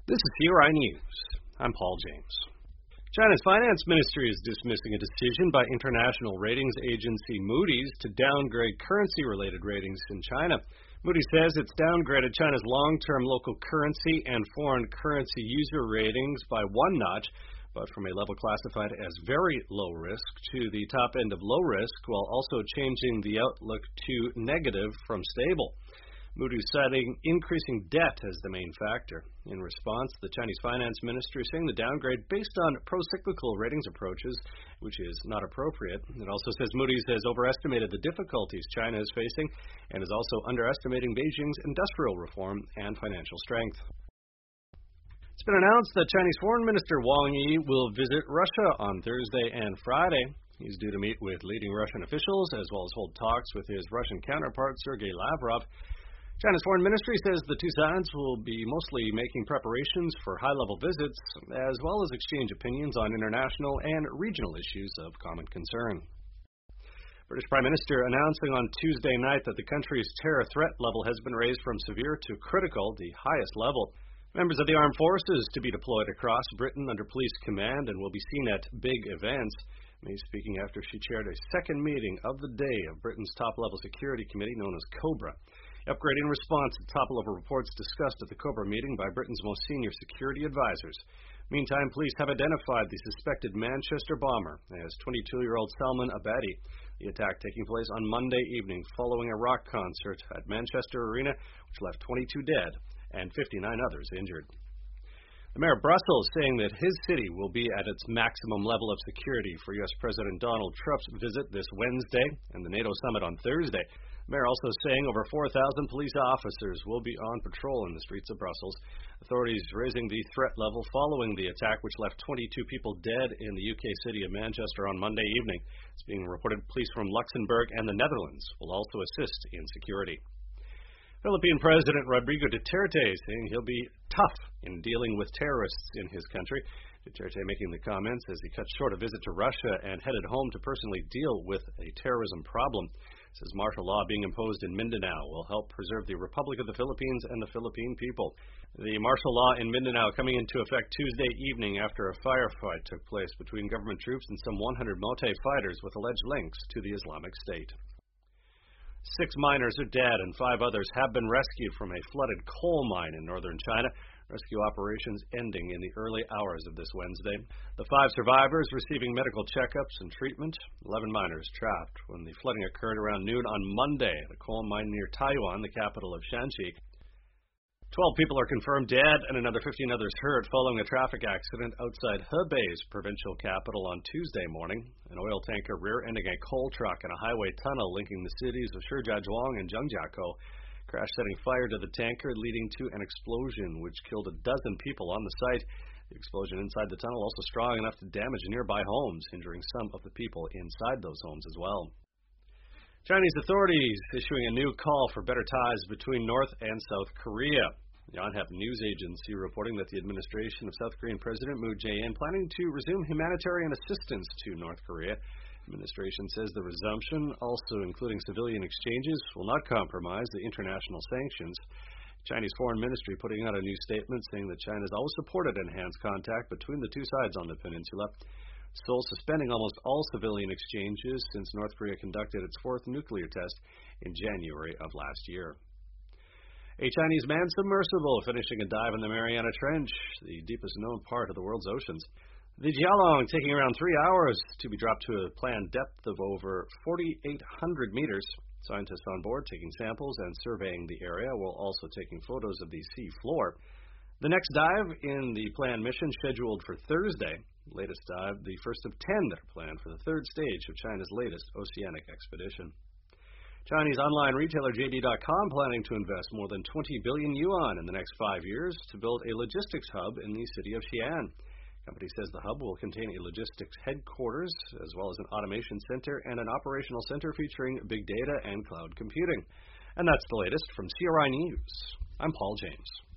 This is CRI News. I'm Paul James. China's finance ministry is dismissing a decision by international ratings agency Moody's to downgrade currency-related ratings in China. Moody's says it's downgraded China's long-term local currency and foreign currency user ratings by one notch, but from a level classified as very low risk to the top end of low risk, while also changing the outlook to negative from stable. Moody's citing increasing debt as the main factor. In response, the Chinese finance ministry is saying the downgrade based on pro-cyclical ratings approaches, which is not appropriate. It also says Moody's has overestimated the difficulties China is facing and is also underestimating Beijing's industrial reform and financial strength. It's been announced that Chinese Foreign Minister Wang Yi will visit Russia on Thursday and Friday. He's due to meet with leading Russian officials as well as hold talks with his Russian counterpart, Sergei Lavrov. China's foreign ministry says the two sides will be mostly making preparations for high-level visits, as well as exchange opinions on international and regional issues of common concern. British Prime Minister announcing on Tuesday night that the country's terror threat level has been raised from severe to critical, the highest level. Members of the armed forces to be deployed across Britain under police command and will be seen at big events. May speaking after she chaired a second meeting of the day of Britain's top-level security committee known as COBRA. Upgrading response to top-level reports discussed at the COBRA meeting by Britain's most senior security advisors. Meantime, police have identified the suspected Manchester bomber as 22-year-old Salman Abadi. The attack taking place on Monday evening following a rock concert at Manchester Arena, which left 22 dead and 59 others injured. The mayor of Brussels saying that his city will be at its maximum level of security for U.S. President Donald Trump's visit this Wednesday and the NATO summit on Thursday. The mayor also saying over 4,000 police officers will be on patrol in the streets of Brussels. Authorities raising the threat level following the attack, which left 22 people dead in the UK city of Manchester on Monday evening. It's being reported police from Luxembourg and the Netherlands will also assist in security. Philippine President Rodrigo Duterte saying he'll be tough in dealing with terrorists in his country. Duterte making the comments as he cut short a visit to Russia and headed home to personally deal with a terrorism problem. Says martial law being imposed in Mindanao will help preserve the Republic of the Philippines and the Philippine people. The martial law in Mindanao coming into effect Tuesday evening after a firefight took place between government troops and some 100 Mote fighters with alleged links to the Islamic State. 6 miners are dead and 5 others have been rescued from a flooded coal mine in northern China. Rescue operations ending in the early hours of this Wednesday. The 5 survivors receiving medical checkups and treatment. 11 miners trapped when the flooding occurred around noon on Monday at a coal mine near Taiyuan, the capital of Shanxi. 12 people are confirmed dead and another 15 others hurt following a traffic accident outside Hebei's provincial capital on Tuesday morning. An oil tanker rear-ending a coal truck in a highway tunnel linking the cities of Shijiazhuang and Zhangjiakou. Crash setting fire to the tanker, leading to an explosion which killed 12 people on the site. The explosion inside the tunnel also strong enough to damage nearby homes, injuring some of the people inside those homes as well. Chinese authorities issuing a new call for better ties between North and South Korea. Yonhap News Agency reporting that the administration of South Korean President Moon Jae-in planning to resume humanitarian assistance to North Korea. Administration says the resumption, also including civilian exchanges, will not compromise the international sanctions. Chinese Foreign Ministry putting out a new statement saying that China has always supported enhanced contact between the two sides on the peninsula. Seoul suspending almost all civilian exchanges since North Korea conducted its 4th nuclear test in January of last year. A Chinese manned submersible finishing a dive in the Mariana Trench, the deepest known part of the world's oceans. The Jialong taking around 3 hours to be dropped to a planned depth of over 4,800 meters. Scientists on board taking samples and surveying the area while also taking photos of the sea floor. The next dive in the planned mission scheduled for Thursday. Latest dive, the first of 10 that are planned for the 3rd stage of China's latest oceanic expedition. Chinese online retailer JD.com planning to invest more than 20 billion yuan in the next 5 years to build a logistics hub in the city of Xi'an. The company says the hub will contain a logistics headquarters, as well as an automation center and an operational center featuring big data and cloud computing. And that's the latest from CRI News. I'm Paul James.